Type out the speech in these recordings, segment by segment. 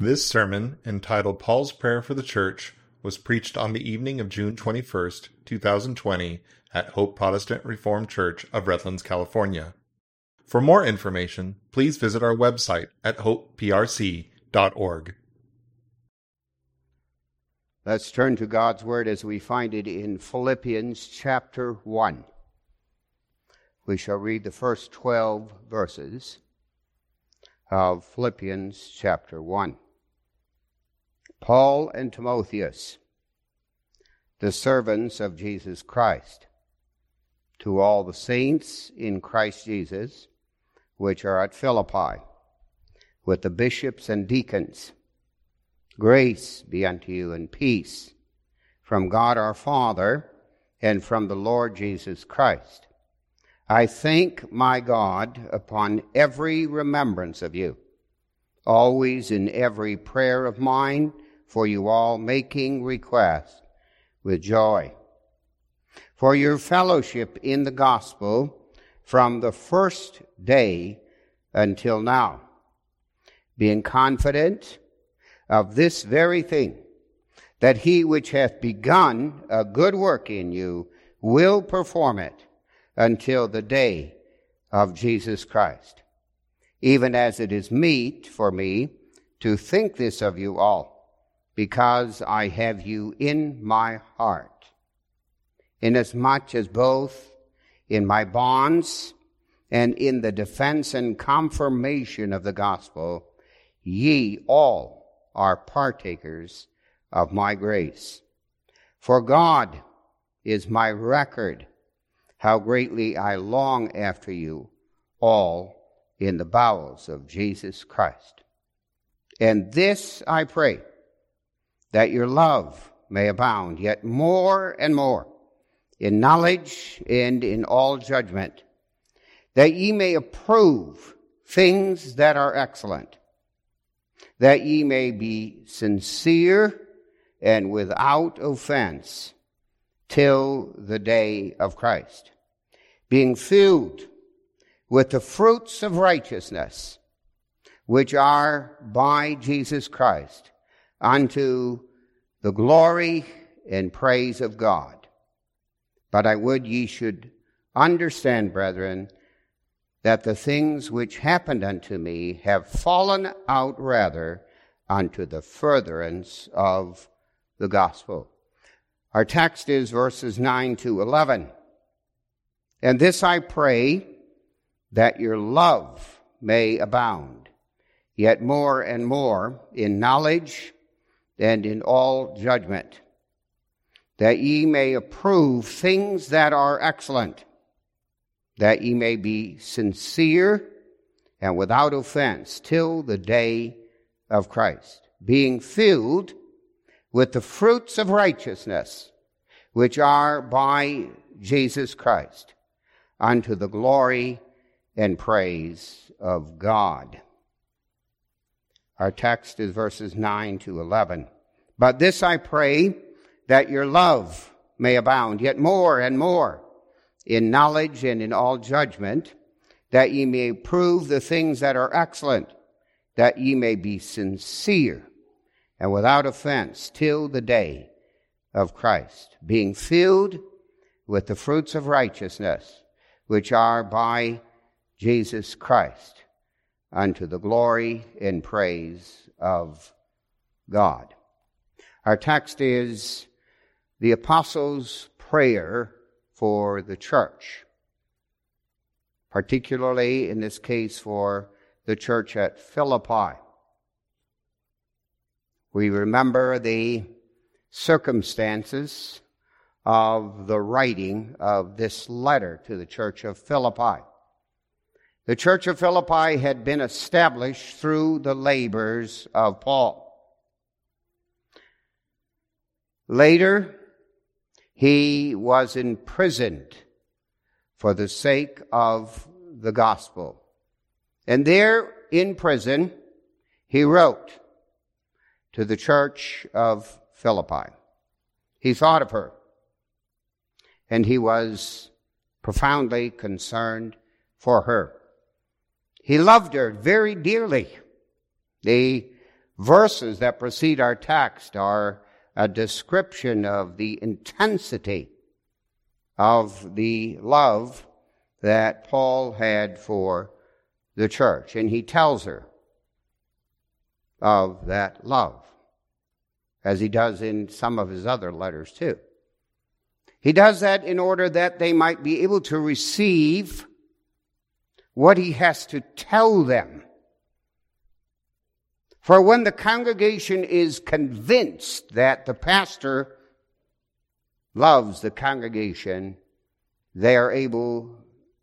This sermon, entitled Paul's Prayer for the Church, was preached on the evening of June 21st, 2020, at Hope Protestant Reformed Church of Redlands, California. For more information, please visit our website at hopeprc.org. Let's turn to God's Word as we find it in Philippians chapter 1. We shall read the first 12 verses of Philippians chapter 1. Paul and Timotheus, the servants of Jesus Christ, to all the saints in Christ Jesus, which are at Philippi, with the bishops and deacons, grace be unto you and peace from God our Father and from the Lord Jesus Christ. I thank my God upon every remembrance of you, always in every prayer of mine for you all, making request with joy for your fellowship in the gospel from the first day until now, being confident of this very thing, that he which hath begun a good work in you will perform it until the day of Jesus Christ, even as it is meet for me to think this of you all, because I have you in my heart, inasmuch as both in my bonds and in the defense and confirmation of the gospel, ye all are partakers of my grace. For God is my record, how greatly I long after you all in the bowels of Jesus Christ. And this I pray, that your love may abound yet more and more in knowledge and in all judgment, that ye may approve things that are excellent, that ye may be sincere and without offense till the day of Christ, being filled with the fruits of righteousness, which are by Jesus Christ, unto the glory and praise of God. But I would ye should understand, brethren, that the things which happened unto me have fallen out rather unto the furtherance of the gospel. Our text is verses 9 to 11. And this I pray, that your love may abound, yet more and more in knowledge and in all judgment, that ye may approve things that are excellent, that ye may be sincere and without offense till the day of Christ, being filled with the fruits of righteousness, which are by Jesus Christ, unto the glory and praise of God. Our text is verses 9 to 11. But this I pray, that your love may abound yet more and more in knowledge and in all judgment, that ye may prove the things that are excellent, that ye may be sincere and without offense till the day of Christ, being filled with the fruits of righteousness, which are by Jesus Christ, unto the glory and praise of God. Our text is the Apostles' prayer for the church, particularly in this case for the church at Philippi. We remember the circumstances of the writing of this letter to the church of Philippi. The church of Philippi had been established through the labors of Paul. Later, he was imprisoned for the sake of the gospel. And there in prison, he wrote to the church of Philippi. He thought of her, and he was profoundly concerned for her. He loved her very dearly. The verses that precede our text are a description of the intensity of the love that Paul had for the church. And he tells her of that love, as he does in some of his other letters too. He does that in order that they might be able to receive what he has to tell them. For when the congregation is convinced that the pastor loves the congregation, they are able,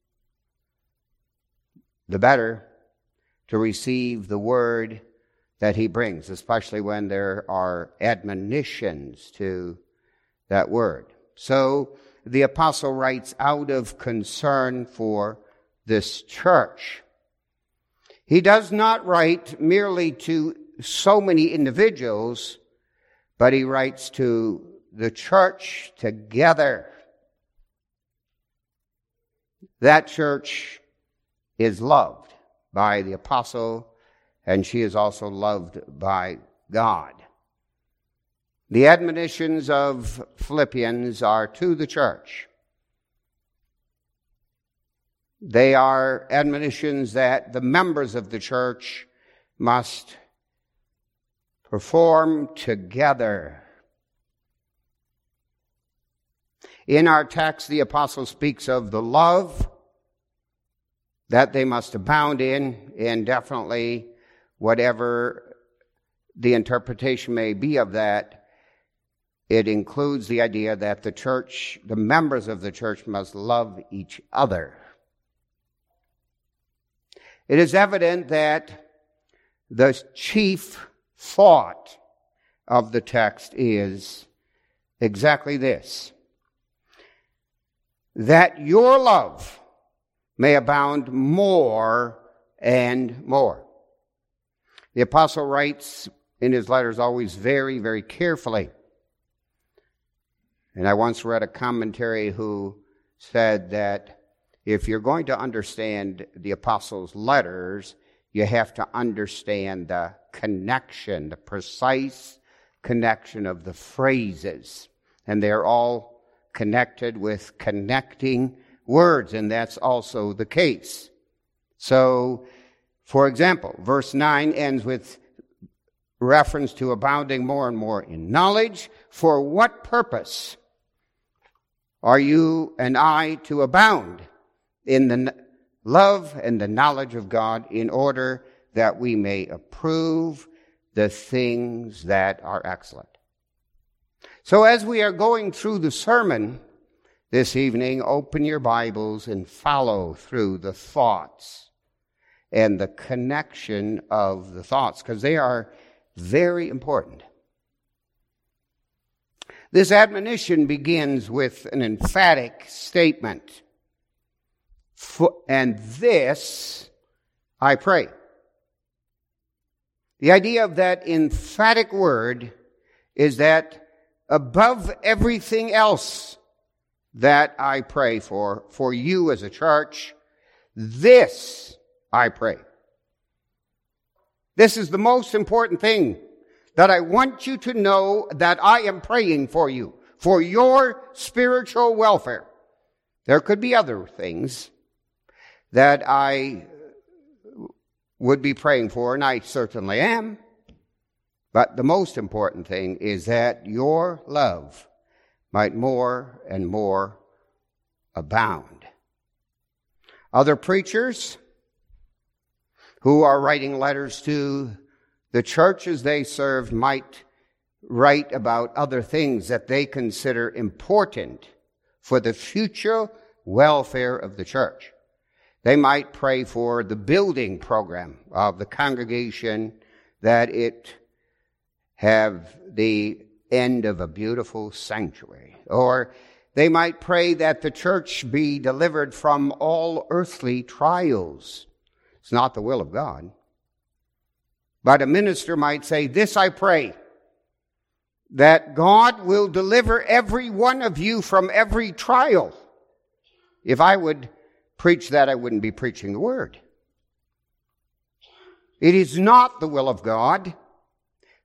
the better, to receive the word that he brings, especially when there are admonitions to that word. So the apostle writes out of concern for this church. He does not write merely to so many individuals, but he writes to the church together. That church is loved by the apostle, and she is also loved by God. The admonitions of Philippians are to the church. They are admonitions that the members of the church must perform together. In our text, the apostle speaks of the love that they must abound in, and definitely whatever the interpretation may be of that, it includes the idea that the church, the members of the church, must love each other. It is evident that the chief thought of the text is exactly this: that your love may abound more and more. The apostle writes in his letters always very, very carefully. And I once read a commentary who said that if you're going to understand the apostles' letters, you have to understand the connection, the precise connection of the phrases. And they're all connected with connecting words, and that's also the case. So, for example, verse 9 ends with reference to abounding more and more in knowledge. For what purpose are you and I to abound in the love and the knowledge of God, in order that we may approve the things that are excellent? So as we are going through the sermon this evening, open your Bibles and follow through the thoughts and the connection of the thoughts, because they are very important. This admonition begins with an emphatic statement. And this I pray. The idea of that emphatic word is that above everything else that I pray for you as a church, this I pray. This is the most important thing that I want you to know, that I am praying for you, for your spiritual welfare. There could be other things that I would be praying for, and I certainly am. But the most important thing is that your love might more and more abound. Other preachers who are writing letters to the churches they serve might write about other things that they consider important for the future welfare of the church. They might pray for the building program of the congregation, that it have the end of a beautiful sanctuary. Or they might pray that the church be delivered from all earthly trials. It's not the will of God. But a minister might say, this I pray, that God will deliver every one of you from every trial. If I would preach that, I wouldn't be preaching the word. It is not the will of God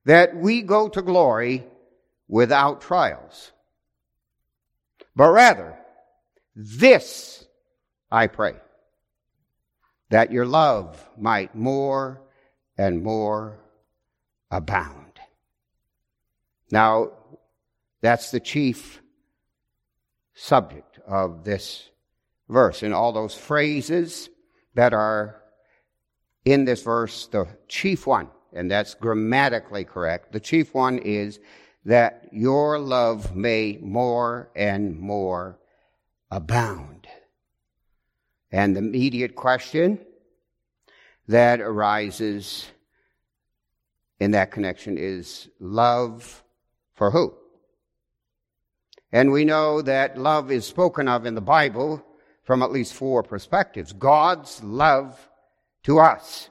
that we go to glory without trials. But rather, this I pray, that your love might more and more abound. Now, that's the chief subject of this verse. And all those phrases that are in this verse, the chief one, and that's grammatically correct, the chief one is that your love may more and more abound. And the immediate question that arises in that connection is love for who? And we know that love is spoken of in the Bible from at least 4 perspectives. God's love to us,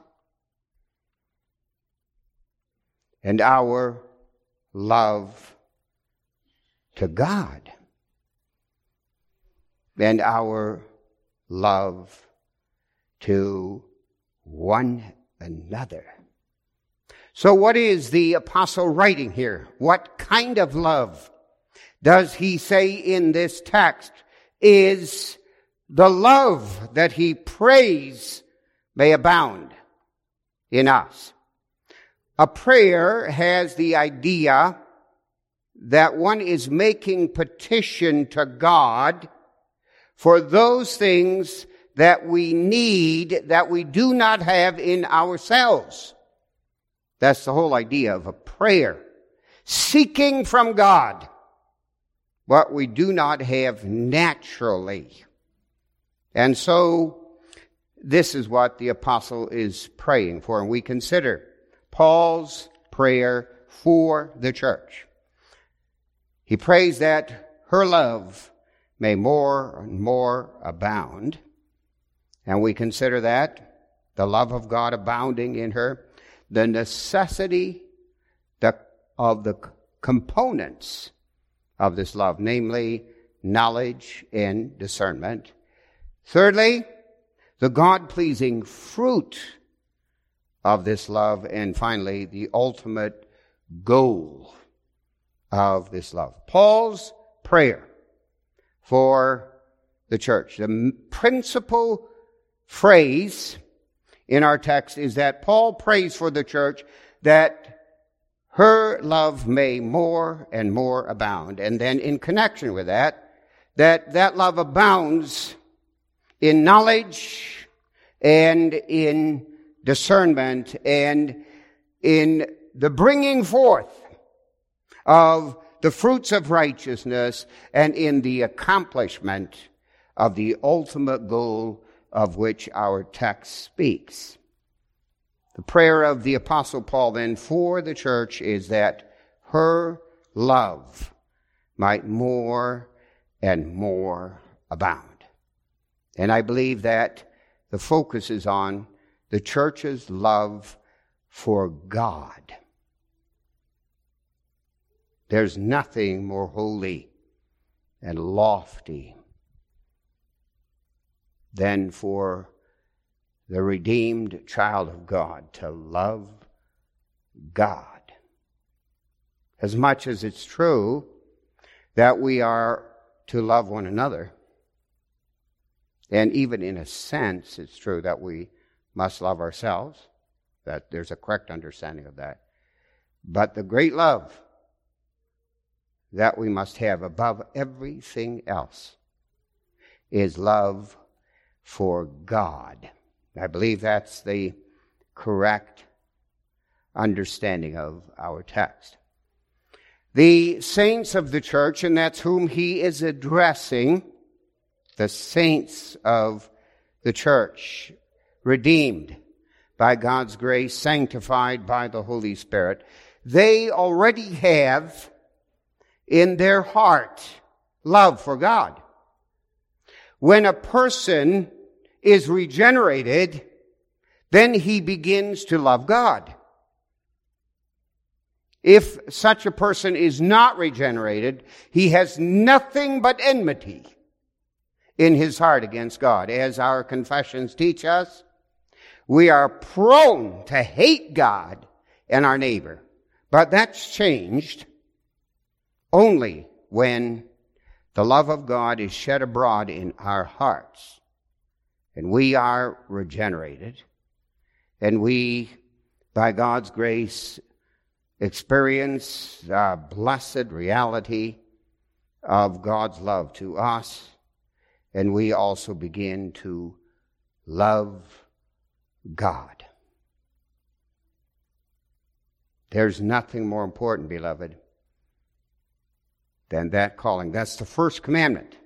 and our love to God, and our love to one another. So what is the apostle writing here? What kind of love does he say in this text is the love that he prays may abound in us? A prayer has the idea that one is making petition to God for those things that we need that we do not have in ourselves. That's the whole idea of a prayer. Seeking from God what we do not have naturally. And so this is what the apostle is praying for. And we consider Paul's prayer for the church. He prays that her love may more and more abound. And we consider that, the love of God abounding in her, the necessity of the components of this love, namely knowledge and discernment. Thirdly, the God-pleasing fruit of this love. And finally, the ultimate goal of this love. Paul's prayer for the church. The principal phrase in our text is that Paul prays for the church that her love may more and more abound. And then in connection with that love abounds in knowledge and in discernment and in the bringing forth of the fruits of righteousness and in the accomplishment of the ultimate goal of which our text speaks. The prayer of the Apostle Paul then for the church is that her love might more and more abound. And I believe that the focus is on the church's love for God. There's nothing more holy and lofty than for the redeemed child of God to love God. As much as it's true that we are to love one another, and even in a sense it's true that we must love ourselves, that there's a correct understanding of that. But the great love that we must have above everything else is love for God. I believe that's the correct understanding of our text. The saints of the church, and that's whom he is addressing, the saints of the church, redeemed by God's grace, sanctified by the Holy Spirit, they already have in their heart love for God. When a person is regenerated, then he begins to love God. If such a person is not regenerated, he has nothing but enmity in his heart against God. As our confessions teach us, we are prone to hate God and our neighbor. But that's changed only when the love of God is shed abroad in our hearts, and we are regenerated, and we, by God's grace, experience the blessed reality of God's love to us, and we also begin to love God. There's nothing more important, beloved, than that calling. That's the first commandment,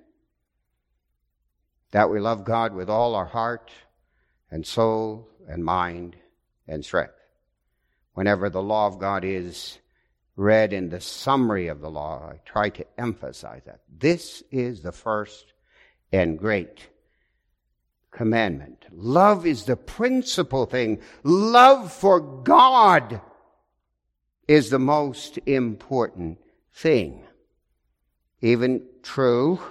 that we love God with all our heart and soul and mind and strength. Whenever the law of God is read in the summary of the law, I try to emphasize that. This is the first and great commandment. Love is the principal thing. Love for God is the most important thing. Even true,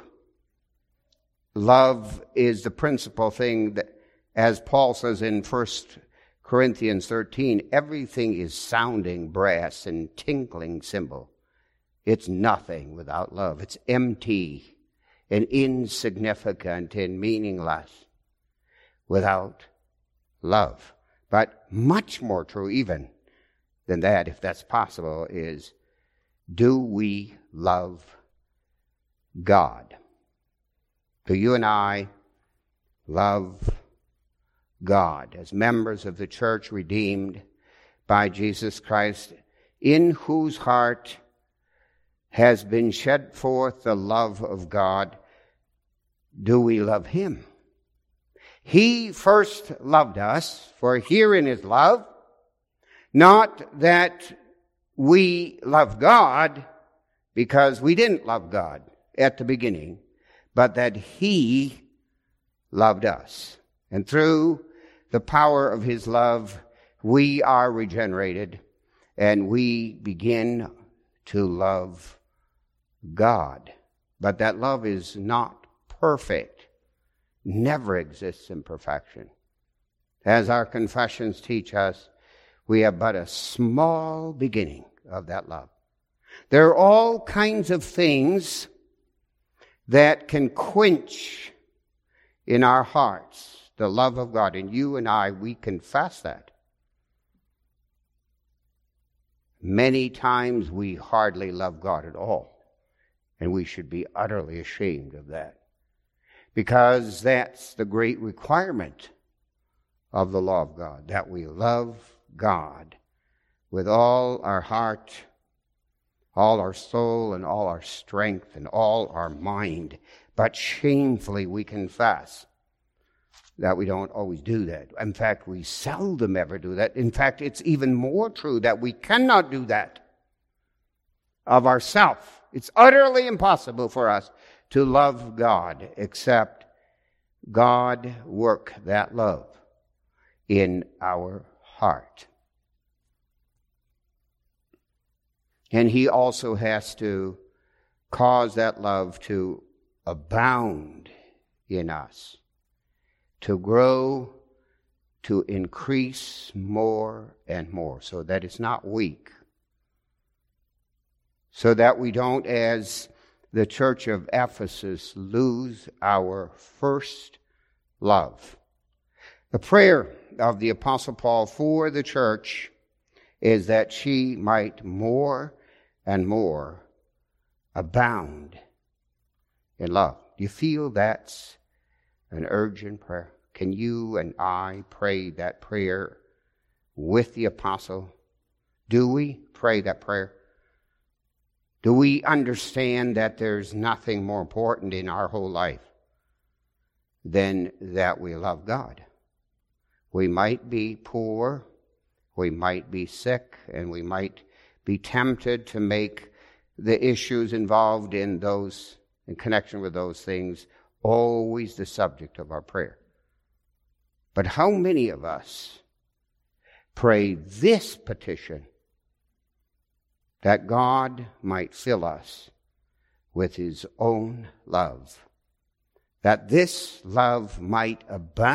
love is the principal thing that, as Paul says in 1 Corinthians 13, everything is sounding brass and tinkling cymbal. It's nothing without love. It's empty and insignificant and meaningless without love. But much more true even than that, if that's possible, is, do we love God? Do you and I love God as members of the church redeemed by Jesus Christ, in whose heart has been shed forth the love of God? Do we love Him? He first loved us, for herein is love, not that we love God because we didn't love God at the beginning, but that He loved us. And through the power of His love, we are regenerated and we begin to love God. But that love is not perfect, never exists in perfection. As our confessions teach us, we have but a small beginning of that love. There are all kinds of things that can quench in our hearts the love of God. And you and I, we confess that. Many times we hardly love God at all. And we should be utterly ashamed of that. Because that's the great requirement of the law of God, that we love God with all our heart, all our soul, and all our strength, and all our mind. But shamefully we confess that we don't always do that. In fact, we seldom ever do that. In fact, it's even more true that we cannot do that of ourselves. It's utterly impossible for us to love God except God work that love in our heart. And He also has to cause that love to abound in us, to grow, to increase more and more, so that it's not weak, so that we don't, as the church of Ephesus, lose our first love. The prayer of the Apostle Paul for the church is that she might more and more abound in love. Do you feel that's an urgent prayer? Can you and I pray that prayer with the apostle? Do we pray that prayer? Do we understand that there's nothing more important in our whole life than that we love God? We might be poor, we might be sick, and we might be tempted to make the issues involved in connection with those things always the subject of our prayer. But how many of us pray this petition, that God might fill us with His own love, that this love might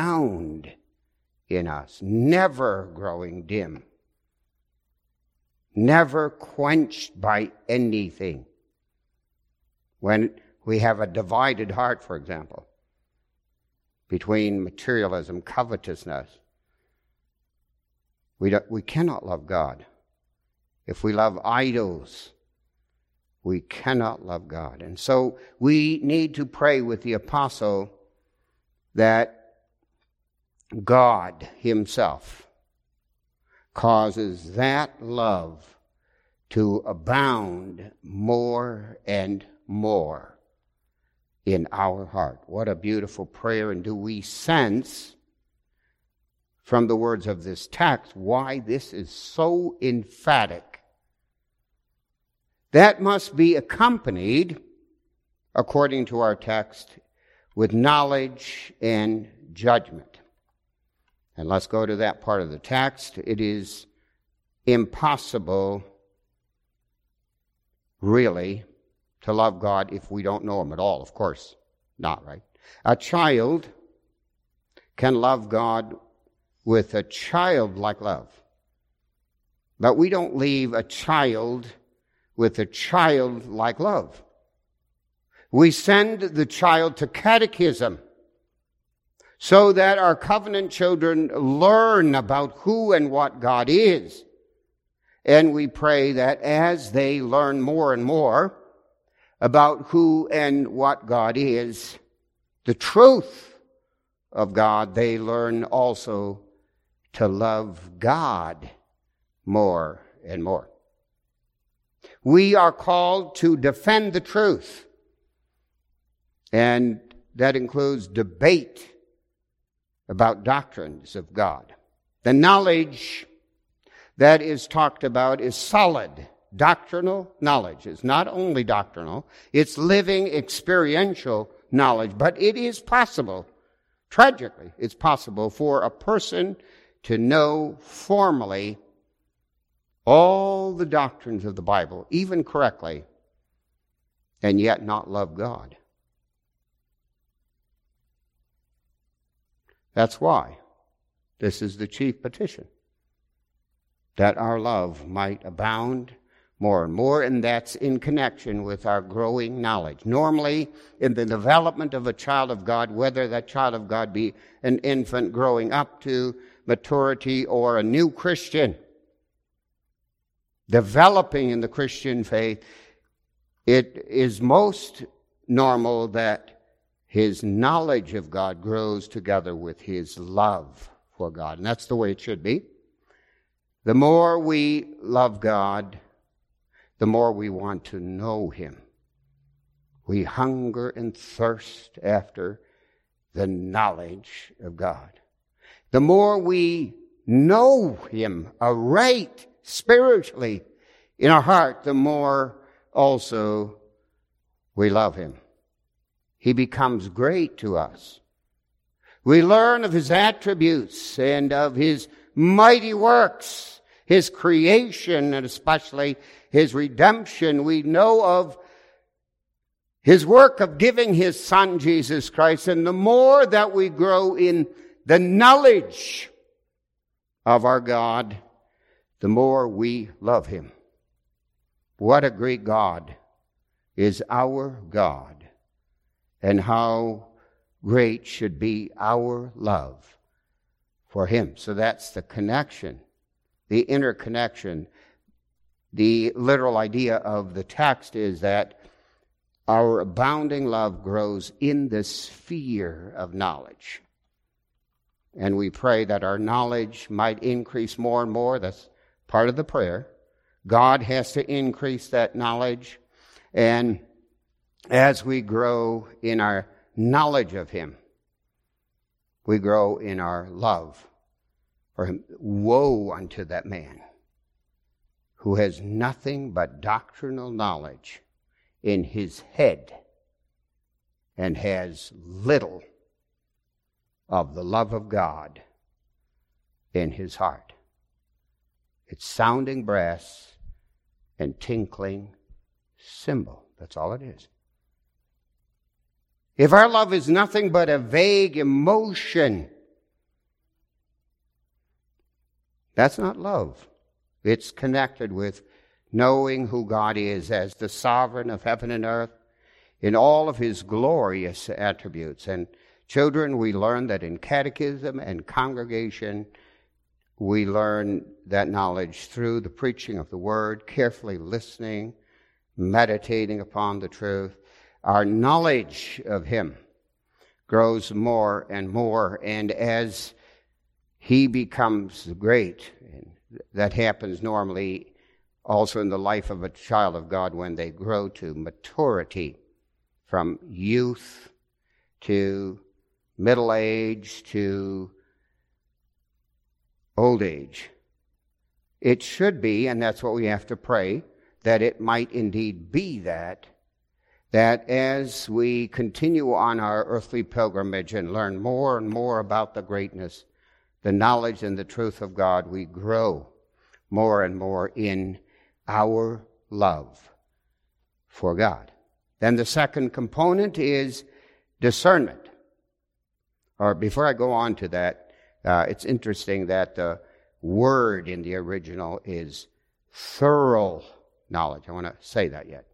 abound in us, never growing dim, never quenched by anything. When we have a divided heart, for example, between materialism, covetousness, we cannot love God. If we love idols, we cannot love God. And so we need to pray with the apostle that God himself causes that love to abound more and more in our heart. What a beautiful prayer. And do we sense from the words of this text why this is so emphatic? That must be accompanied, according to our text, with knowledge and judgment. And let's go to that part of the text. It is impossible, really, to love God if we don't know him at all. Of course not, right? A child can love God with a childlike love. But we don't leave a child with a childlike love. We send the child to catechism so that our covenant children learn about who and what God is. And we pray that as they learn more and more about who and what God is, the truth of God, they learn also to love God more and more. We are called to defend the truth, and that includes debate about doctrines of God. The knowledge that is talked about is solid doctrinal knowledge. It's not only doctrinal, it's living experiential knowledge, but it is possible, tragically, it's possible for a person to know formally all the doctrines of the Bible, even correctly, and yet not love God. That's why this is the chief petition, that our love might abound more and more, and that's in connection with our growing knowledge. Normally, in the development of a child of God, whether that child of God be an infant growing up to maturity or a new Christian, developing in the Christian faith, it is most normal that his knowledge of God grows together with his love for God. And that's the way it should be. The more we love God, the more we want to know him. We hunger and thirst after the knowledge of God. The more we know him aright spiritually in our heart, the more also we love him. He becomes great to us. We learn of his attributes and of his mighty works, his creation, and especially his redemption. We know of his work of giving his Son, Jesus Christ. And the more that we grow in the knowledge of our God, the more we love him. What a great God is our God, and how great should be our love for him. So that's the connection, the interconnection. The literal idea of the text is that our abounding love grows in the sphere of knowledge. And we pray that our knowledge might increase more and more. That's part of the prayer. God has to increase that knowledge. And as we grow in our knowledge of him, we grow in our love for him. Woe unto that man who has nothing but doctrinal knowledge in his head and has little of the love of God in his heart. It's sounding brass and tinkling cymbal. That's all it is. If our love is nothing but a vague emotion, that's not love. It's connected with knowing who God is as the sovereign of heaven and earth in all of his glorious attributes. And children, we learn that in catechism and congregation, we learn that knowledge through the preaching of the word, carefully listening, meditating upon the truth. Our knowledge of him grows more and more, and as he becomes great, and that happens normally also in the life of a child of God when they grow to maturity, from youth to middle age to old age. It should be, and that's what we have to pray, that it might indeed be that as we continue on our earthly pilgrimage and learn more and more about the greatness, the knowledge and the truth of God, we grow more and more in our love for God. Then the second component is discernment. Or before I go on to that, it's interesting that the word in the original is thorough knowledge. I want to say that yet.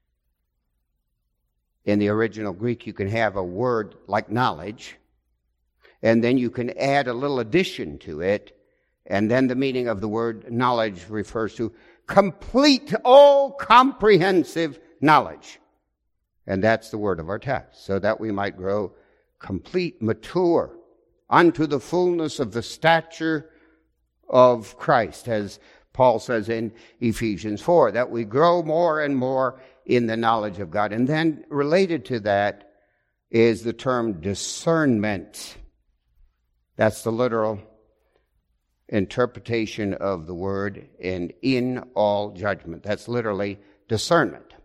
In the original Greek, you can have a word like knowledge, and then you can add a little addition to it, and then the meaning of the word knowledge refers to complete, all-comprehensive knowledge. And that's the word of our text, so that we might grow complete, mature, unto the fullness of the stature of Christ, as Paul says in Ephesians 4, that we grow more and more in the knowledge of God. And then related to that is the term discernment. That's the literal interpretation of the word, and in all judgment. That's literally discernment.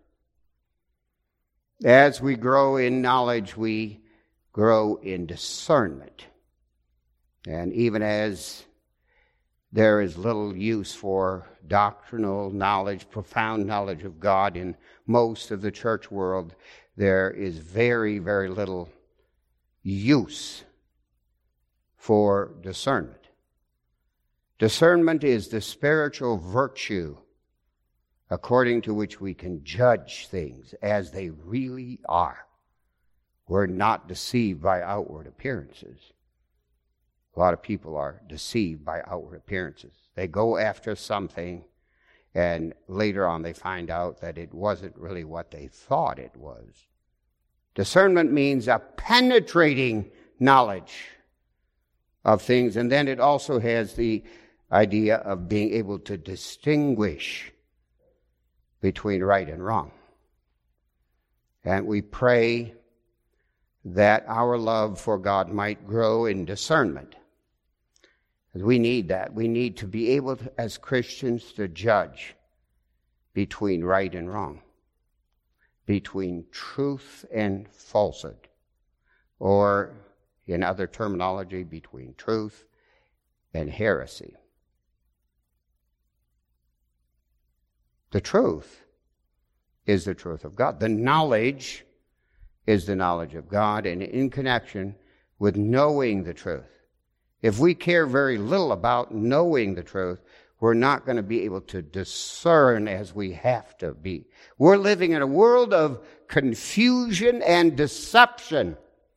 As we grow in knowledge, we grow in discernment. And even as there is little use for doctrinal knowledge, profound knowledge of God in most of the church world, there is very, very little use for discernment. Discernment is the spiritual virtue according to which we can judge things as they really are. We're not deceived by outward appearances. A lot of people are deceived by outward appearances. They go after something, and later on they find out that it wasn't really what they thought it was. Discernment means a penetrating knowledge of things, and then it also has the idea of being able to distinguish between right and wrong. And we pray that our love for God might grow in discernment. We need that. We need to be able to, as Christians, to judge between right and wrong, between truth and falsehood, or in other terminology, between truth and heresy. The truth is the truth of God. The knowledge is the knowledge of God, and in connection with knowing the truth. If we care very little about knowing the truth, we're not going to be able to discern as we have to be. We're living in a world of confusion and deception.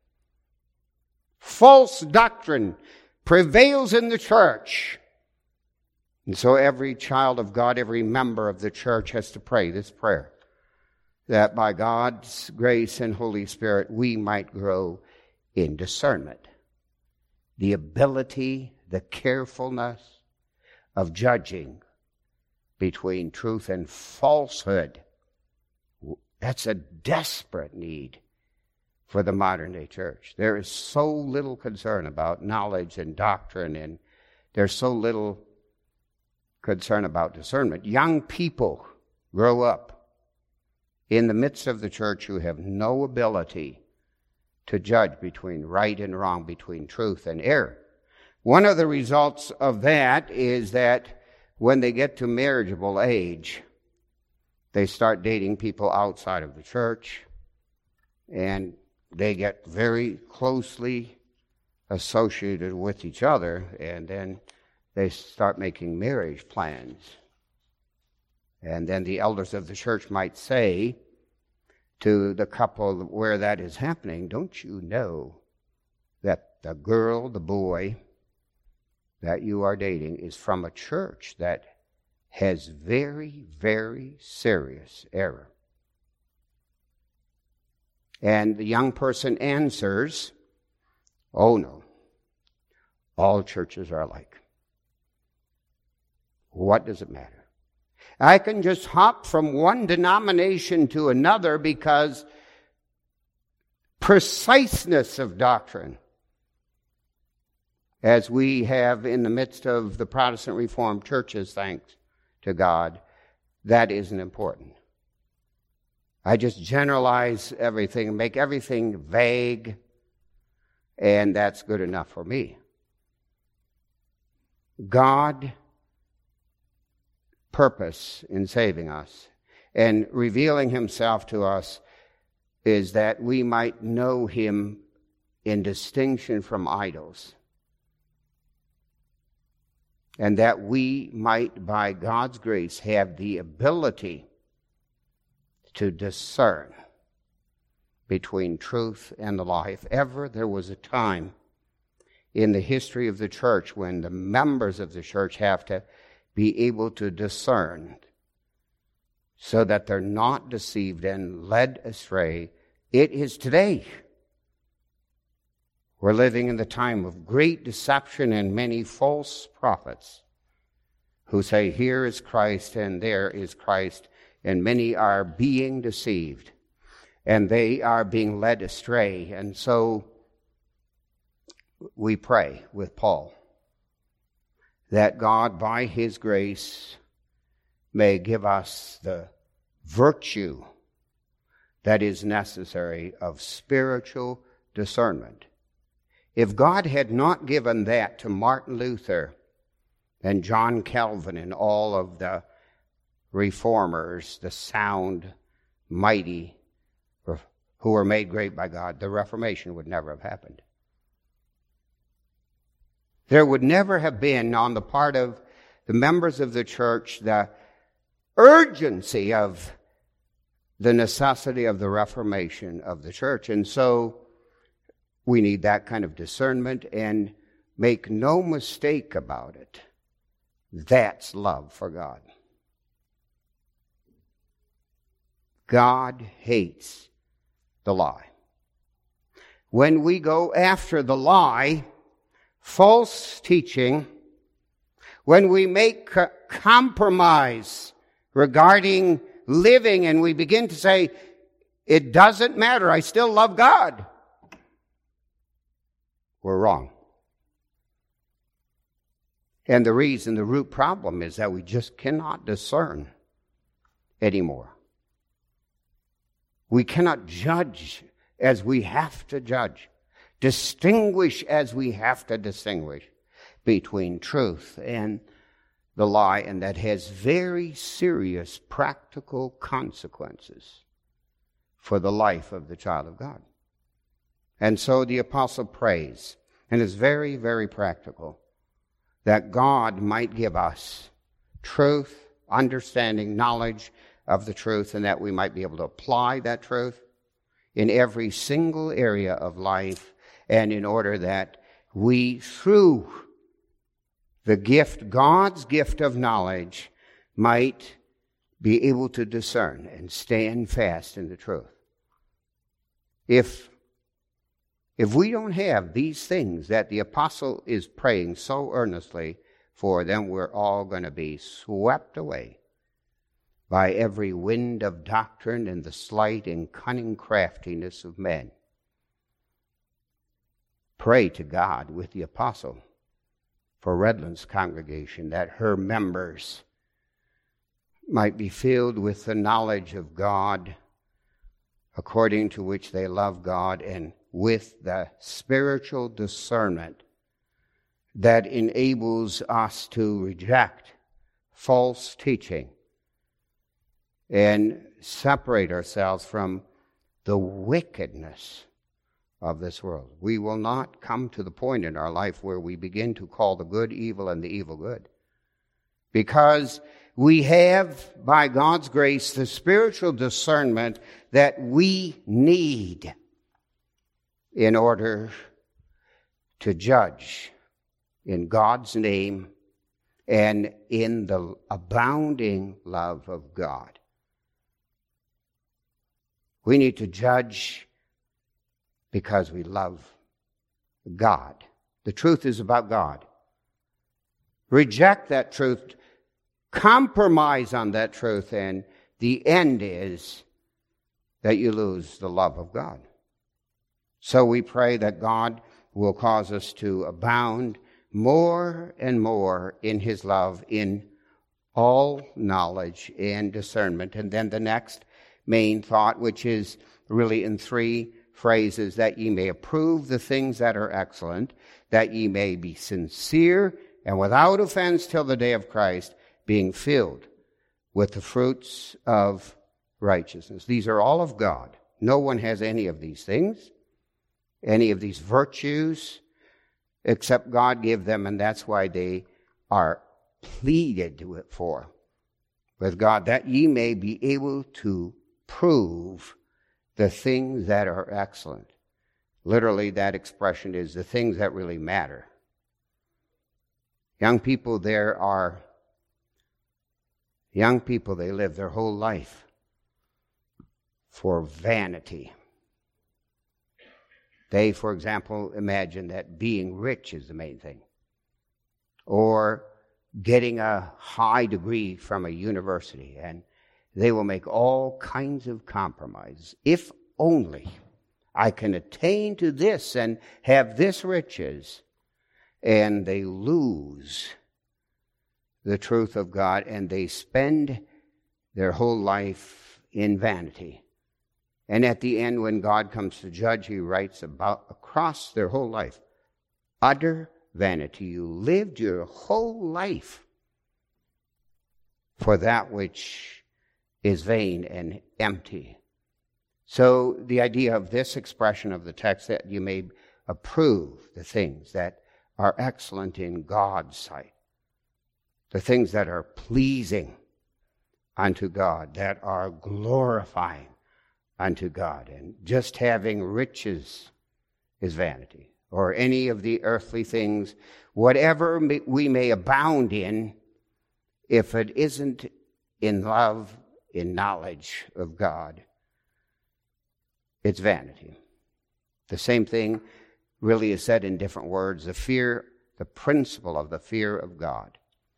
False doctrine prevails in the church. And so every child of God, every member of the church has to pray this prayer, that by God's grace and Holy Spirit we might grow in discernment. The ability, the carefulness of judging between truth and falsehood. That's a desperate need for the modern day church. There is so little concern about knowledge and doctrine, and there's so little concern about discernment. Young people grow up in the midst of the church who have no ability to judge between right and wrong, between truth and error. One of the results of that is that when they get to marriageable age, they start dating people outside of the church, and they get very closely associated with each other, and then they start making marriage plans And then the elders of the church might say to the couple where that is happening, don't you know that the girl, the boy that you are dating is from a church that has very, very serious error? And the young person answers, oh no, all churches are alike. What does it matter? I can just hop from one denomination to another because preciseness of doctrine, as we have in the midst of the Protestant Reformed churches, thanks to God, that isn't important. I just generalize everything and make everything vague, and that's good enough for me. God purpose in saving us and revealing himself to us is that we might know him in distinction from idols, and that we might, by God's grace, have the ability to discern between truth and the lie. If ever there was a time in the history of the church when the members of the church have to be able to discern so that they're not deceived and led astray, it is today. We're living in the time of great deception and many false prophets who say, here is Christ and there is Christ, and many are being deceived and they are being led astray. And so we pray with Paul that God, by his grace, may give us the virtue that is necessary of spiritual discernment. If God had not given that to Martin Luther and John Calvin and all of the reformers, the sound, mighty, who were made great by God, the Reformation would never have happened. There would never have been, on the part of the members of the church, the urgency of the necessity of the Reformation of the church. And so we need that kind of discernment, and make no mistake about it, that's love for God. God hates the lie. When we go after the lie, false teaching, when we make compromise regarding living and we begin to say, it doesn't matter, I still love God, we're wrong. And the reason, the root problem is that we just cannot discern anymore. We cannot judge as we have to judge, distinguish as we have to distinguish between truth and the lie, and that has very serious practical consequences for the life of the child of God. And so the apostle prays, and is very, very practical, that God might give us truth, understanding, knowledge of the truth, and that we might be able to apply that truth in every single area of life, and in order that we, through the gift, God's gift of knowledge, might be able to discern and stand fast in the truth. If we don't have these things that the apostle is praying so earnestly for, then we're all going to be swept away by every wind of doctrine and the sleight and cunning craftiness of men. Pray to God with the apostle for Redlands congregation, that her members might be filled with the knowledge of God, according to which they love God, and with the spiritual discernment that enables us to reject false teaching and separate ourselves from the wickedness of this world. We will not come to the point in our life where we begin to call the good evil and the evil good, because we have, by God's grace, the spiritual discernment that we need in order to judge in God's name and in the abounding love of God. We need to judge because we love God. The truth is about God. Reject that truth, compromise on that truth, and the end is that you lose the love of God. So we pray that God will cause us to abound more and more in His love, in all knowledge and discernment. And then the next main thought, which is really in three phrases, that ye may approve the things that are excellent, that ye may be sincere and without offense till the day of Christ, being filled with the fruits of righteousness. These are all of God. No one has any of these things, any of these virtues, except God gave them, and that's why they are pleaded for with God, that ye may be able to prove the things that are excellent. Literally, that expression is the things that really matter. Young people, they live their whole life for vanity. They, for example, imagine that being rich is the main thing, or getting a high degree from a university, and they will make all kinds of compromises. If only I can attain to this and have this riches, and they lose the truth of God, and they spend their whole life in vanity. And at the end, when God comes to judge, He writes about across their whole life, utter vanity. You lived your whole life for that which is vain and empty. So the idea of this expression of the text, that you may approve the things that are excellent in God's sight, the things that are pleasing unto God, that are glorifying unto God. And just having riches is vanity, or any of the earthly things, whatever we may abound in, if it isn't in love, in knowledge of God, it's vanity. The same thing really is said in different words. The principle of the fear of God.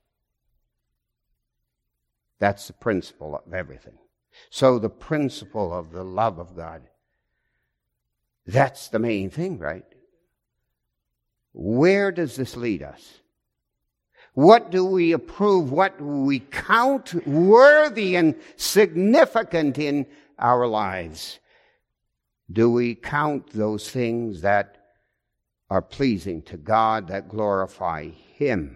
That's the principle of everything. So the principle of the love of God, that's the main thing, right? Where does this lead us? What do we approve? What do we count worthy and significant in our lives? Do we count those things that are pleasing to God, that glorify Him?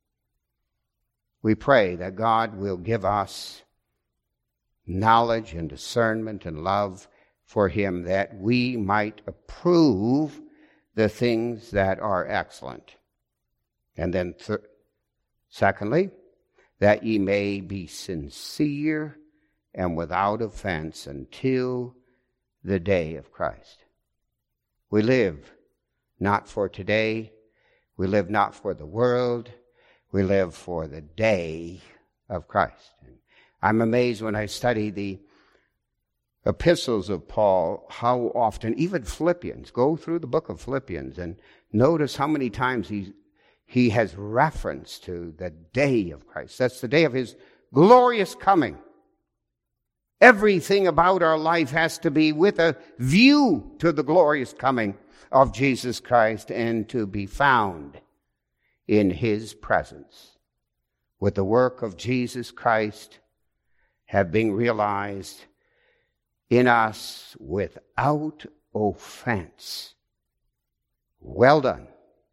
We pray that God will give us knowledge and discernment and love for Him, that we might approve the things that are excellent. And then secondly, that ye may be sincere and without offense until the day of Christ. We live not for today. We live not for the world. We live for the day of Christ. And I'm amazed when I study the epistles of Paul, how often, even Philippians, go through the book of Philippians and notice how many times he has reference to the day of Christ. That's the day of His glorious coming. Everything about our life has to be with a view to the glorious coming of Jesus Christ, and to be found in His presence, with the work of Jesus Christ have been realized in us without offense. Well done,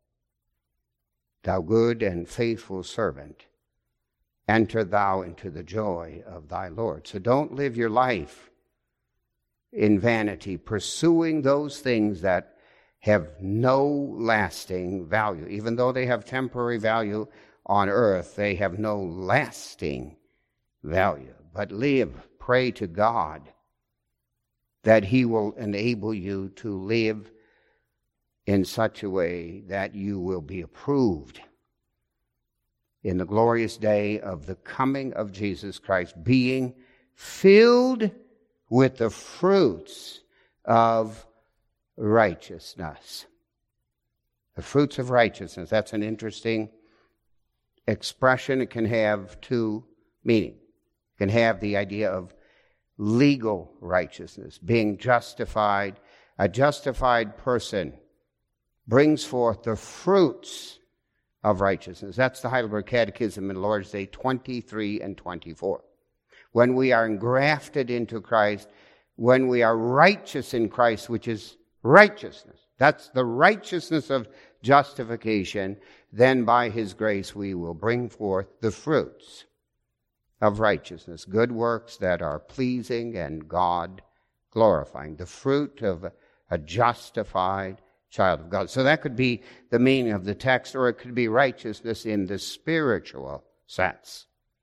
thou good and faithful servant. Enter thou into the joy of thy Lord. So don't live your life in vanity, pursuing those things that have no lasting value. Even though they have temporary value on earth, they have no lasting value. But live, pray to God that He will enable you to live in such a way that you will be approved in the glorious day of the coming of Jesus Christ, being filled with the fruits of righteousness. The fruits of righteousness, that's an interesting expression. It can have two meanings. It can have the idea of legal righteousness, being justified. A justified person brings forth the fruits of righteousness. That's the Heidelberg Catechism in Lord's Day 23 and 24. When we are engrafted into Christ, when we are righteous in Christ, which is righteousness, that's the righteousness of justification, then by His grace we will bring forth the fruits of righteousness, good works that are pleasing and God glorifying, the fruit of a justified child of God. So that could be the meaning of the text, or it could be righteousness in the spiritual sense.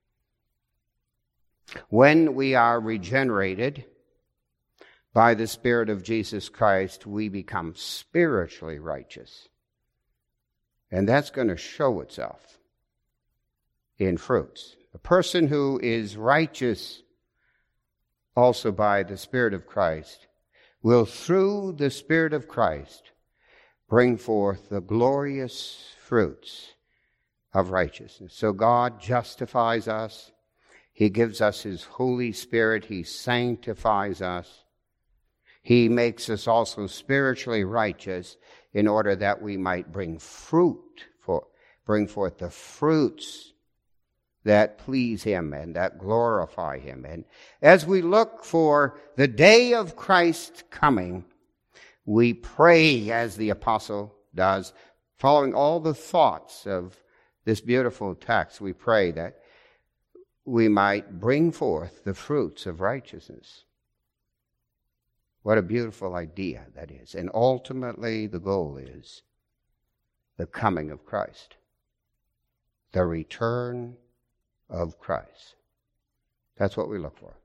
When we are regenerated by the Spirit of Jesus Christ, we become spiritually righteous. And that's going to show itself in fruits. A person who is righteous also by the Spirit of Christ will, through the Spirit of Christ, bring forth the glorious fruits of righteousness. So God justifies us. He gives us His Holy Spirit. He sanctifies us. He makes us also spiritually righteous in order that we might bring forth the fruits that please Him and that glorify Him. And as we look for the day of Christ's coming, we pray as the apostle does, following all the thoughts of this beautiful text. We pray that we might bring forth the fruits of righteousness. What a beautiful idea that is. And ultimately the goal is the coming of Christ, the return of Christ. That's what we look for.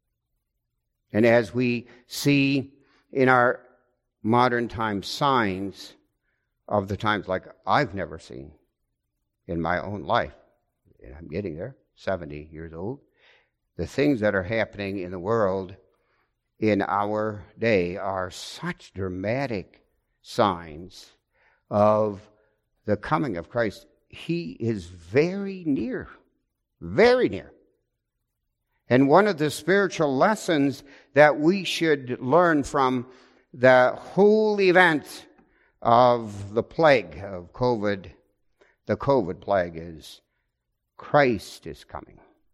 And as we see in our modern time signs of the times like I've never seen in my own life, and I'm getting there, 70 years old, the things that are happening in the world in our day are such dramatic signs of the coming of Christ. He is very near. Very near. And one of the spiritual lessons that we should learn from the whole event of the plague of COVID, the COVID plague, is Christ is coming.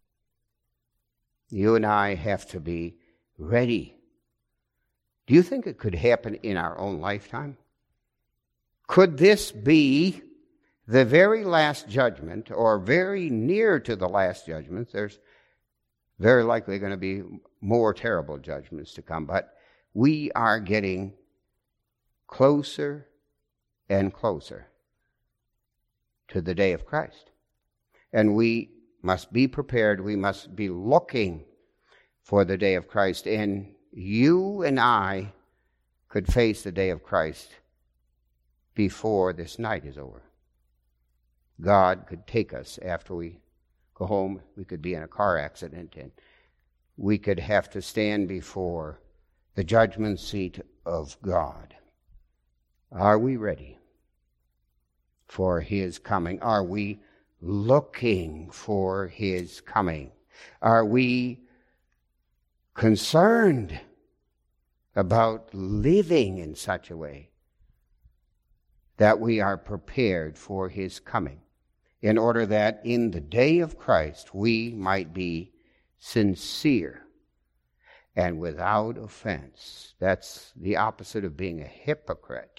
You and I have to be ready. Do you think it could happen in our own lifetime? Could this be the very last judgment, or very near to the last judgment? There's very likely going to be more terrible judgments to come, but we are getting closer and closer to the day of Christ. And we must be prepared. We must be looking for the day of Christ. And you and I could face the day of Christ before this night is over. God could take us after we go home. We could be in a car accident, and we could have to stand before the judgment seat of God. Are we ready for His coming? Are we looking for His coming? Are we concerned about living in such a way that we are prepared for His coming, in order that in the day of Christ we might be sincere and without offense? That's the opposite of being a hypocrite.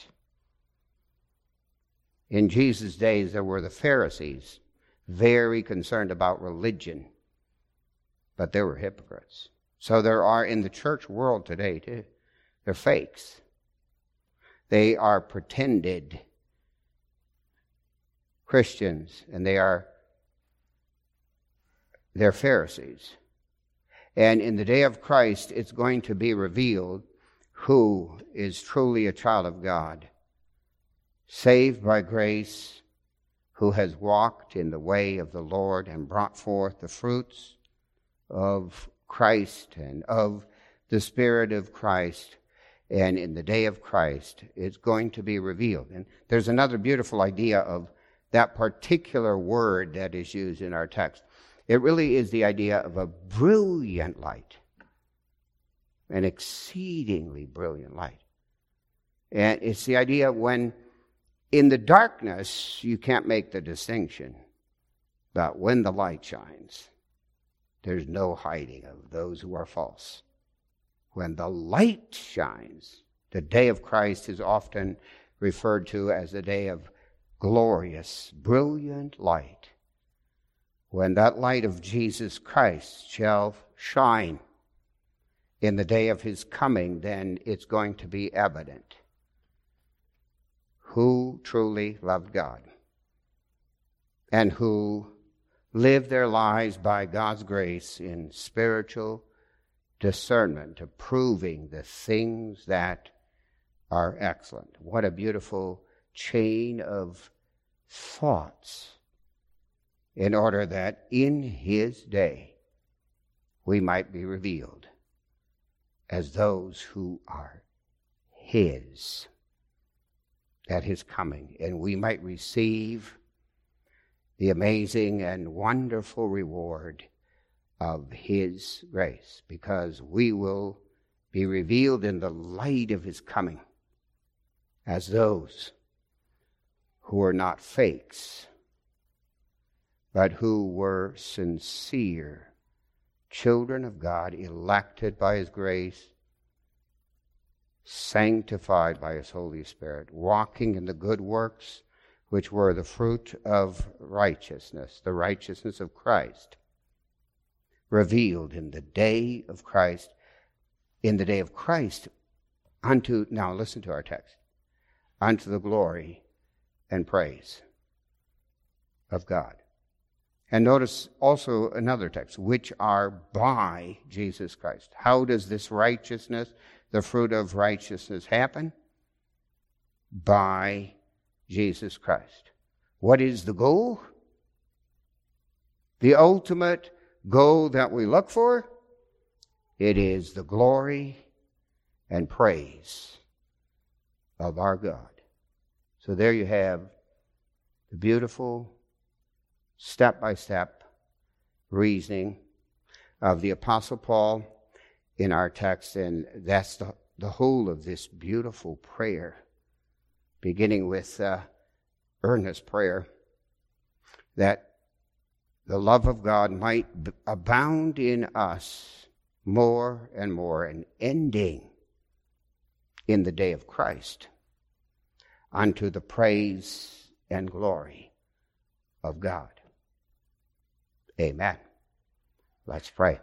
In Jesus' days, there were the Pharisees, very concerned about religion, but they were hypocrites. So there are in the church world today, too. They're fakes. They are pretended Christians, and they they're Pharisees. And in the day of Christ, it's going to be revealed who is truly a child of God, saved by grace, who has walked in the way of the Lord and brought forth the fruits of Christ and of the Spirit of Christ. And in the day of Christ, it's going to be revealed. And there's another beautiful idea of that particular word that is used in our text. It really is the idea of a brilliant light, an exceedingly brilliant light. And it's the idea when in the darkness you can't make the distinction, but when the light shines, there's no hiding of those who are false. When the light shines, the day of Christ is often referred to as the day of glorious, brilliant light. When that light of Jesus Christ shall shine in the day of his coming, then it's going to be evident who truly loved God and who lived their lives by God's grace in spiritual discernment, approving the things that are excellent. What a beautiful chain of thoughts, in order that in his day we might be revealed as those who are his at his coming, and we might receive the amazing and wonderful reward of his grace, because we will be revealed in the light of his coming as those who are not fakes, but who were sincere children of God, elected by his grace, sanctified by his Holy Spirit, walking in the good works which were the fruit of righteousness, the righteousness of Christ, revealed in the day of Christ, now listen to our text, unto the glory and praise of God. And notice also another text, which are by Jesus Christ. How does this righteousness, the fruit of righteousness, happen? By Jesus Christ. What is the goal? The ultimate goal that we look for? It is the glory and praise of our God. So there you have the beautiful step-by-step reasoning of the Apostle Paul in our text, and that's the whole of this beautiful prayer, beginning with earnest prayer, that the love of God might abound in us more and more, and ending in the day of Christ unto the praise and glory of God. Amen. Let's pray.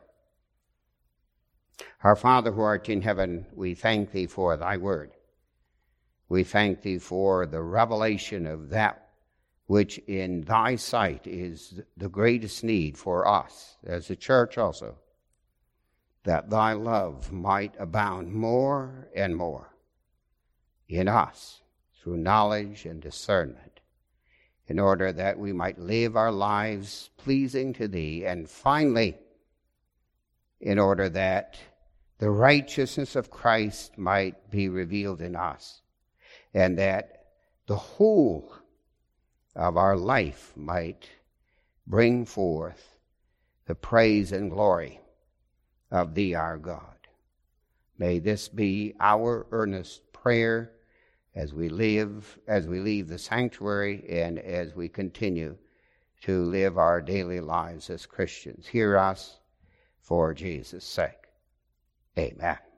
Our Father who art in heaven, we thank thee for thy word. We thank thee for the revelation of that which in thy sight is the greatest need for us as a church also, that thy love might abound more and more in us through knowledge and discernment, in order that we might live our lives pleasing to thee, and finally, in order that the righteousness of Christ might be revealed in us, and that the whole of our life might bring forth the praise and glory of thee, our God. May this be our earnest prayer as we leave the sanctuary, and as we continue to live our daily lives as Christians. Hear us for Jesus' sake. Amen.